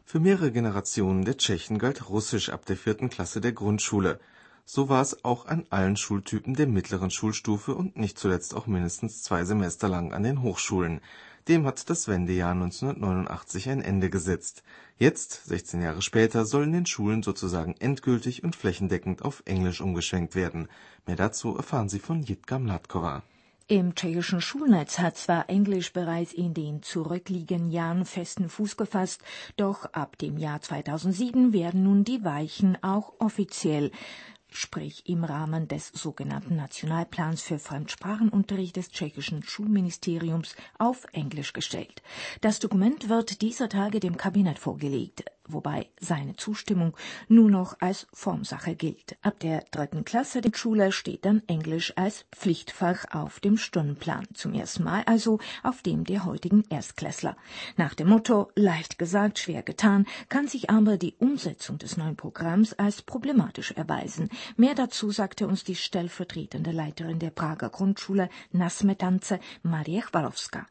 Für mehrere Generationen der Tschechen galt Russisch ab der 4. Klasse der Grundschule. So war es auch an allen Schultypen der mittleren Schulstufe und nicht zuletzt auch mindestens 2 Semester lang an den Hochschulen. Dem hat das Wendejahr 1989 ein Ende gesetzt. Jetzt, 16 Jahre später, soll in den Schulen sozusagen endgültig und flächendeckend auf Englisch umgeschwenkt werden. Mehr dazu erfahren Sie von Jitka Mládková. Im tschechischen Schulnetz hat zwar Englisch bereits in den zurückliegenden Jahren festen Fuß gefasst, doch ab dem Jahr 2007 werden nun die Weichen auch offiziell, sprich im Rahmen des sogenannten Nationalplans für Fremdsprachenunterricht des tschechischen Schulministeriums, auf Englisch gestellt. Das Dokument wird dieser Tage dem Kabinett vorgelegt, wobei seine Zustimmung nur noch als Formsache gilt. Ab der 3. Klasse der Schule steht dann Englisch als Pflichtfach auf dem Stundenplan, zum ersten Mal also auf dem der heutigen Erstklässler. Nach dem Motto leicht gesagt, schwer getan, kann sich aber die Umsetzung des neuen Programms als problematisch erweisen. Mehr dazu sagte uns die stellvertretende Leiterin der Prager Grundschule na Smetance, Marie Chvalowská.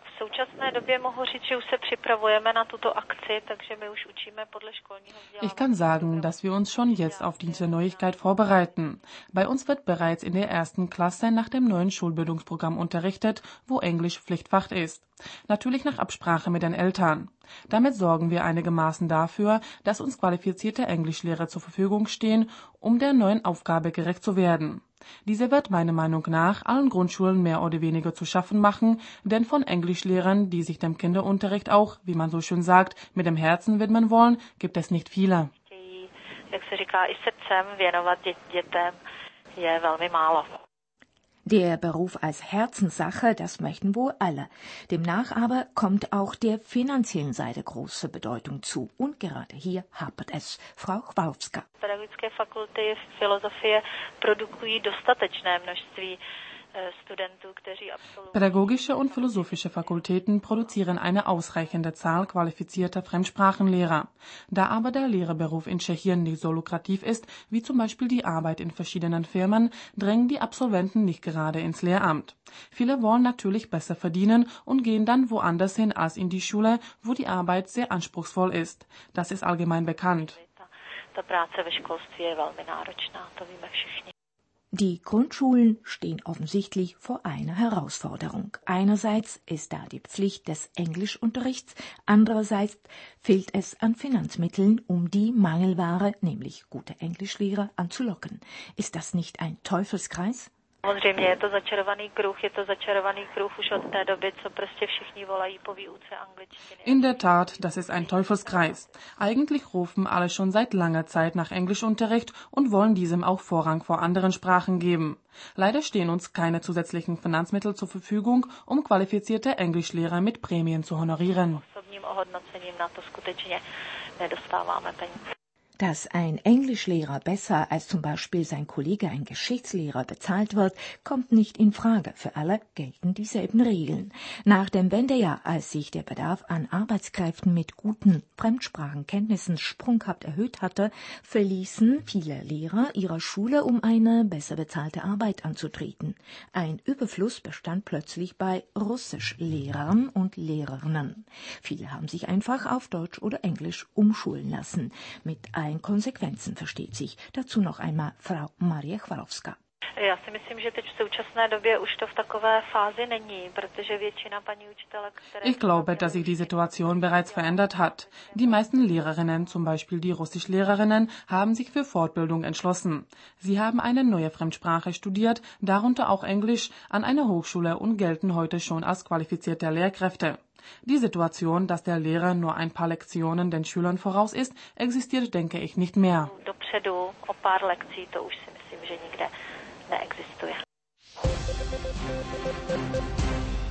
Ich kann sagen, dass wir uns schon jetzt auf diese Neuigkeit vorbereiten. Bei uns wird bereits in der 1. Klasse nach dem neuen Schulbildungsprogramm unterrichtet, wo Englisch Pflichtfach ist. Natürlich nach Absprache mit den Eltern. Damit sorgen wir einigermaßen dafür, dass uns qualifizierte Englischlehrer zur Verfügung stehen, um der neuen Aufgabe gerecht zu werden. Diese wird meiner Meinung nach allen Grundschulen mehr oder weniger zu schaffen machen, denn von Englischlehrern, die sich dem Kinderunterricht auch, wie man so schön sagt, mit dem Herzen widmen wollen, gibt es nicht viele. Der Beruf als Herzenssache, das möchten wohl alle. Demnach aber kommt auch der finanziellen Seite große Bedeutung zu. Und gerade hier hapert es. Frau Chvalowská. Pedagogické fakulty filozofie produkují dostatečné množství studentů, kteří absolvují. Pädagogische und philosophische Fakultäten produzieren eine ausreichende Zahl qualifizierter Fremdsprachenlehrer. Da aber der Lehrerberuf in Tschechien nicht so lukrativ ist, wie zum Beispiel die Arbeit in verschiedenen Firmen, drängen die Absolventen nicht gerade ins Lehramt. Viele wollen natürlich besser verdienen und gehen dann woanders hin als in die Schule, wo die Arbeit sehr anspruchsvoll ist. Das ist allgemein bekannt. Ta práce ve školství je velmi náročná, to víme všichni. Die Grundschulen stehen offensichtlich vor einer Herausforderung. Einerseits ist da die Pflicht des Englischunterrichts, andererseits fehlt es an Finanzmitteln, um die Mangelware, nämlich gute Englischlehrer, anzulocken. Ist das nicht ein Teufelskreis? Samozřejmě je to začarovaný kruh už od té doby, co prostě všichni volají po výuce angličtiny. In der Tat, das ist ein Teufelskreis. Eigentlich rufen alle schon seit langer Zeit nach Englischunterricht und wollen diesem auch Vorrang vor anderen Sprachen geben. Leider stehen uns keine zusätzlichen Finanzmittel zur Verfügung, um qualifizierte Englischlehrer mit Prämien zu honorieren. Osobním ohodnocením na to skutečně nedostáváme peníze. Dass ein Englischlehrer besser als zum Beispiel sein Kollege, ein Geschichtslehrer, bezahlt wird, kommt nicht in Frage. Für alle gelten dieselben Regeln. Nach dem Wendejahr, als sich der Bedarf an Arbeitskräften mit guten Fremdsprachenkenntnissen sprunghaft erhöht hatte, verließen viele Lehrer ihre Schule, um eine besser bezahlte Arbeit anzutreten. Ein Überfluss bestand plötzlich bei Russischlehrern und Lehrerinnen. Viele haben sich einfach auf Deutsch oder Englisch umschulen lassen. Mit allen Konsequenzen, versteht sich. Dazu noch einmal Frau Marie Chvalowská. Já si myslím, že teď v současné době už to v takové fázi není, protože většina paní učitelek, které... Ich glaube, dass sich die Situation bereits verändert hat. Die meisten Lehrerinnen, zum Beispiel die Russischlehrerinnen, haben sich für Fortbildung entschlossen. Sie haben eine neue Fremdsprache studiert, darunter auch Englisch, an einer Hochschule und gelten heute schon als qualifizierte Lehrkräfte. Die Situation, dass der Lehrer nur ein paar Lektionen den Schülern voraus ist, existiert, denke ich, nicht mehr. Dopředu o pár lekcí, to už si myslím, že nikde neexistuje.